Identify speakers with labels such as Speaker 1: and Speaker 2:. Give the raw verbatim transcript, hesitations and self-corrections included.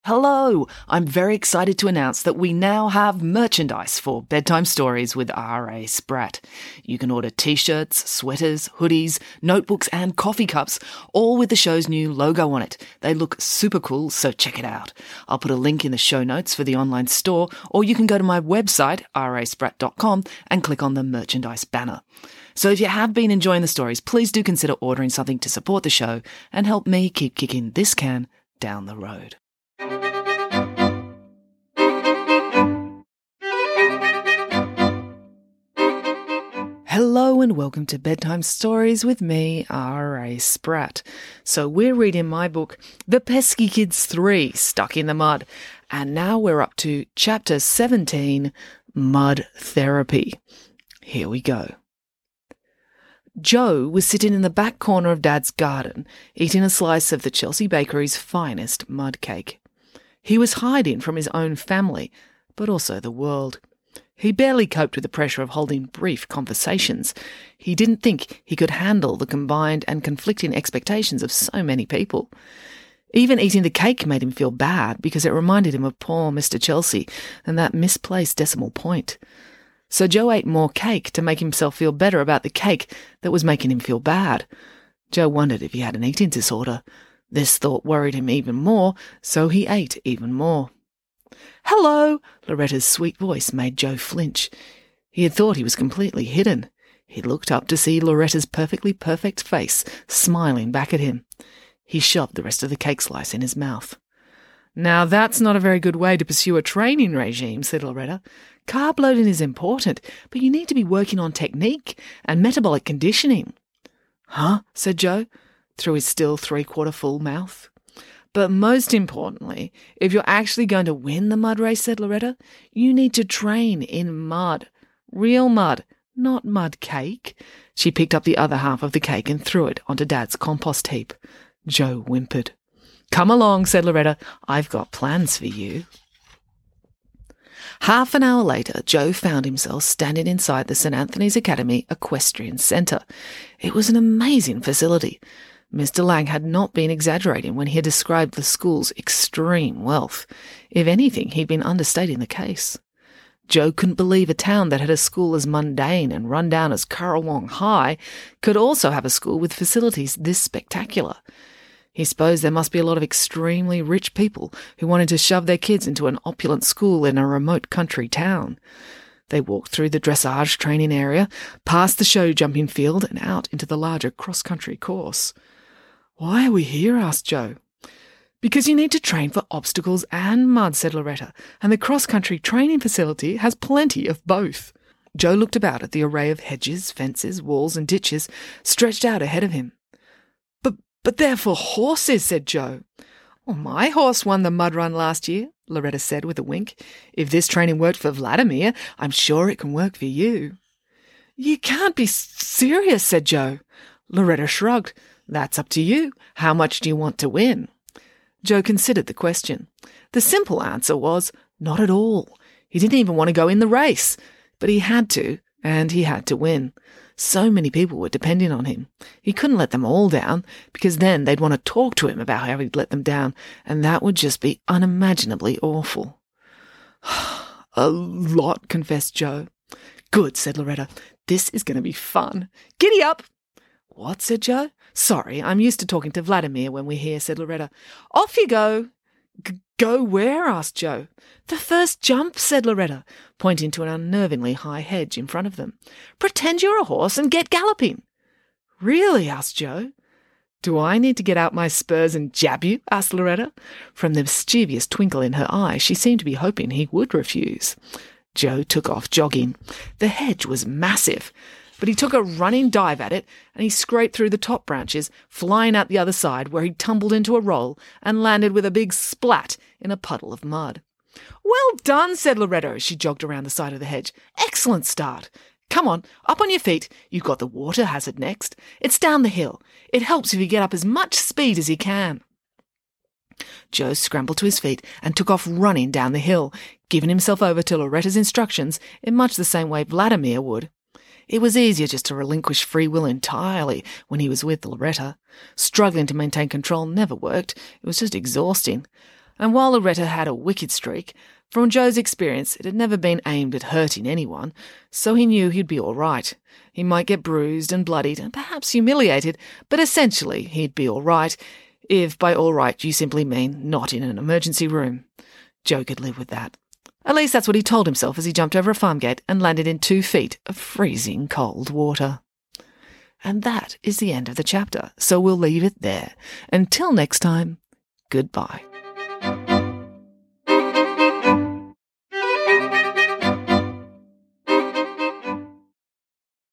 Speaker 1: Hello! I'm very excited to announce that we now have merchandise for Bedtime Stories with R A Spratt. You can order t-shirts, sweaters, hoodies, notebooks and coffee cups, all with the show's new logo on it. They look super cool, so check it out. I'll put a link in the show notes for the online store, or you can go to my website, r a spratt dot com, and click on the merchandise banner. So if you have been enjoying the stories, please do consider ordering something to support the show and help me keep kicking this can down the road. Hello and welcome to Bedtime Stories with me, R A Spratt. So we're reading my book, The Pesky Kids three, Stuck in the Mud. And now we're up to chapter seventeen, Mud Therapy. Here we go. Joe was sitting in the back corner of Dad's garden, eating a slice of the Chelsea Bakery's finest mud cake. He was hiding from his own family, but also the world. He barely coped with the pressure of holding brief conversations. He didn't think he could handle the combined and conflicting expectations of so many people. Even eating the cake made him feel bad because it reminded him of poor Mister Chelsea and that misplaced decimal point. So Joe ate more cake to make himself feel better about the cake that was making him feel bad. Joe wondered if he had an eating disorder. This thought worried him even more, so he ate even more. "Hello!" Loretta's sweet voice made Joe flinch. He had thought he was completely hidden. He looked up to see Loretta's perfectly perfect face smiling back at him. He shoved the rest of the cake slice in his mouth. "Now that's not a very good way to pursue a training regime," said Loretta. "Carb loading is important, but you need to be working on technique and metabolic conditioning." "Huh?" said Joe, through his still three-quarter full mouth. "But most importantly, if you're actually going to win the mud race," said Loretta, "you need to train in mud. Real mud, not mud cake." She picked up the other half of the cake and threw it onto Dad's compost heap. Joe whimpered. "Come along," said Loretta. "I've got plans for you." Half an hour later, Joe found himself standing inside the Saint Anthony's Academy Equestrian Centre. It was an amazing facility. Mister Lang had not been exaggerating when he had described the school's extreme wealth. If anything, he'd been understating the case. Joe couldn't believe a town that had a school as mundane and run down as Currawong High could also have a school with facilities this spectacular. He supposed there must be a lot of extremely rich people who wanted to shove their kids into an opulent school in a remote country town. They walked through the dressage training area, past the show jumping field and out into the larger cross-country course. "Why are we here?" asked Joe. "Because you need to train for obstacles and mud," said Loretta, "and the cross-country training facility has plenty of both." Joe looked about at the array of hedges, fences, walls and ditches stretched out ahead of him. But but they're for horses," said Joe. "Well, my horse won the mud run last year," Loretta said with a wink. "If this training worked for Vladimir, I'm sure it can work for you." "You can't be serious," said Joe. Loretta shrugged. "That's up to you. How much do you want to win?" Joe considered the question. The simple answer was, not at all. He didn't even want to go in the race. But he had to, and he had to win. So many people were depending on him. He couldn't let them all down, because then they'd want to talk to him about how he'd let them down, and that would just be unimaginably awful. "A lot," confessed Joe. "Good," said Loretta. "This is going to be fun. Giddy up!" "What?" said Joe. "Sorry, I'm used to talking to Vladimir when we're here," said Loretta. "Off you go." G- go where?" asked Joe. "The first jump," said Loretta, pointing to an unnervingly high hedge in front of them. "Pretend you're a horse and get galloping." "Really?" asked Joe. "Do I need to get out my spurs and jab you?" asked Loretta. From the mischievous twinkle in her eye, she seemed to be hoping he would refuse. Joe took off jogging. The hedge was massive, but he took a running dive at it, and he scraped through the top branches, flying out the other side, where he tumbled into a roll and landed with a big splat in a puddle of mud. "Well done," said Loretta as she jogged around the side of the hedge. "Excellent start. Come on, up on your feet. You've got the water hazard next. It's down the hill. It helps if you get up as much speed as you can." Joe scrambled to his feet and took off running down the hill, giving himself over to Loretta's instructions in much the same way Vladimir would. It was easier just to relinquish free will entirely when he was with Loretta. Struggling to maintain control never worked. It was just exhausting. And while Loretta had a wicked streak, from Joe's experience it had never been aimed at hurting anyone, so he knew he'd be all right. He might get bruised and bloodied and perhaps humiliated, but essentially he'd be all right, if by all right you simply mean not in an emergency room. Joe could live with that. At least that's what he told himself as he jumped over a farm gate and landed in two feet of freezing cold water. And that is the end of the chapter, so we'll leave it there. Until next time, goodbye.